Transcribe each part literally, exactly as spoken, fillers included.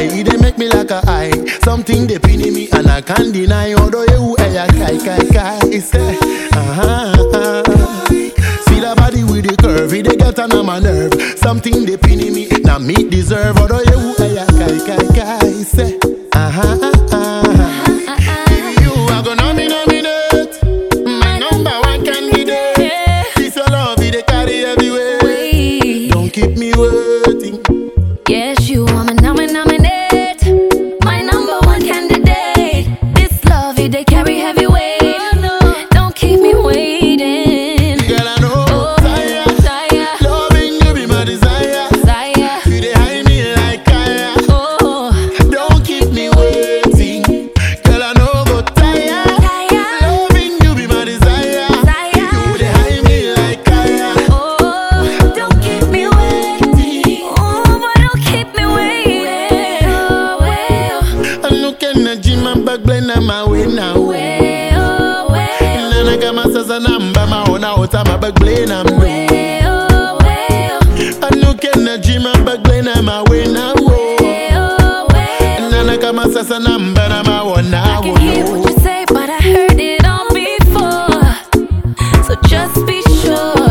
way they make me like a eye. Something they pin in me and I can't deny. Although you hey, kai kai kai, it's there. Uh-huh, uh-huh. See the body with the curve, they get on my nerve. Something they pin in me, now me deserve. Although you hey, kai kai kai, it's there. Uh-huh, uh-huh. If you are gonna be nominate, my number one candidate. This your love, they carry everywhere. Wait. Don't keep me waiting. Yes, you are my nomin nominate, my number one candidate. This love, they carry heavy weight. Oh, no. Don't keep me waiting. Girl, I know, oh, desire, desire. Loving you be my desire. Desire. You dey hide me like fire. Oh, don't keep me waiting. Girl, I know go tire. Tire. Loving you be my desire. Desire. You dey hide me like fire. Oh, don't keep me waiting. Oh, but don't keep me waiting. Oh, well. I look at the gym and back blend on my way now. Well, well. Nana kama sasa namba maona ota mabag blend on me. Well, well. I look at the gym and back blend on my way now. Well, well. Nana kama sasa namba na maona. I can hear what you say, but I heard it all before. So just be sure.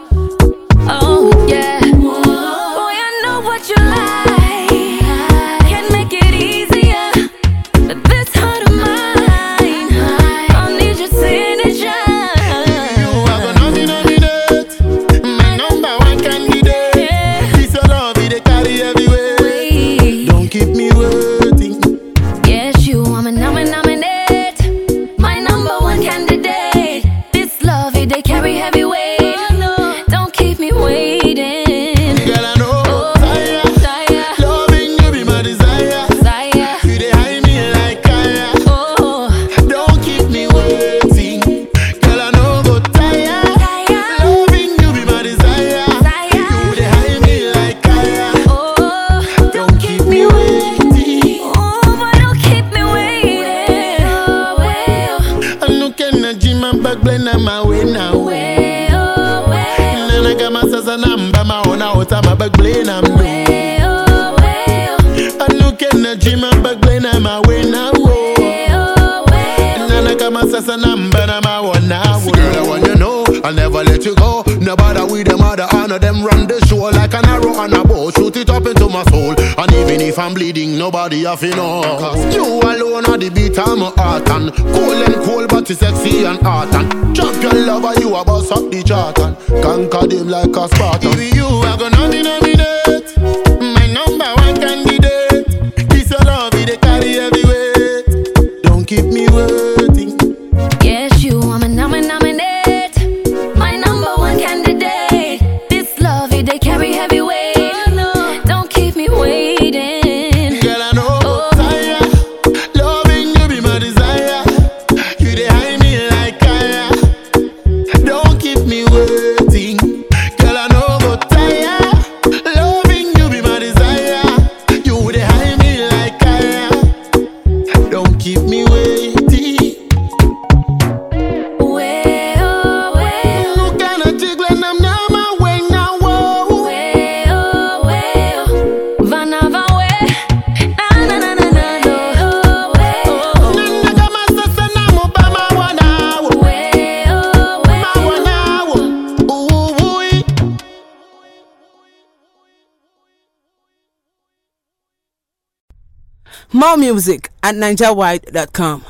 Oh yeah. Boy, I know what you like. Can make it easier, but this heart of mine, I need your signature. You are gonna be nominate, my number one candidate. This your love, they carry everywhere. Wait. Don't keep me waiting. Yes, you are my nomin nominate, my number one candidate. This love, they carry heavy weight. Don't keep me waiting. Girl, I know, Oh, desire. desire, Loving you be my desire. desire. You dey hide me like fire. Oh, Don't keep me waiting. Girl, I know go tire. desire, Loving you be my desire. You dey hide me like fire. oh, Don't keep me waiting. oh, but don't keep me waiting. Oh, well, I look at the gym and back blend on my way now. well, well, Nana kama sasa namba maona ota mabag blend on me. well, well, I look at the gym and back blend on my way now. well, well. Nana kama sasa namba na maona. Girl, I want you know I'll never let you go. Nobody with them other honor them run the show like an arrow on a bow. Shoot it up into my soul. And even if I'm bleeding, nobody have to know. Cause you alone are the beat of my heart. And cool and cool, but you sexy and hot. And champion lover, you a boss up the chart. And conquer them like a Spartan. If you are gonna be nominate, my number one candidate. This your love, they carry everywhere. Don't keep me waiting. Yes, you are my nomin nominate, my number one candidate. This love, they carry heavy weight. Don't keep me waiting. Girl, I know, Oh. desire. Loving you be my desire. You dey hide me like fire. Don't keep me waiting. Girl, I know go tire. Loving you be my desire. You dey hide me like fire. Don't keep me waiting. Well, well, Look at the jiggling, I'm now my way now. Whoa. well, well. Vanava we, na na na na na no. Well, Nana kama sasa na mo ba mawana. well, well. Mawana. Ooh, ooh. More music at ninja wide dot com.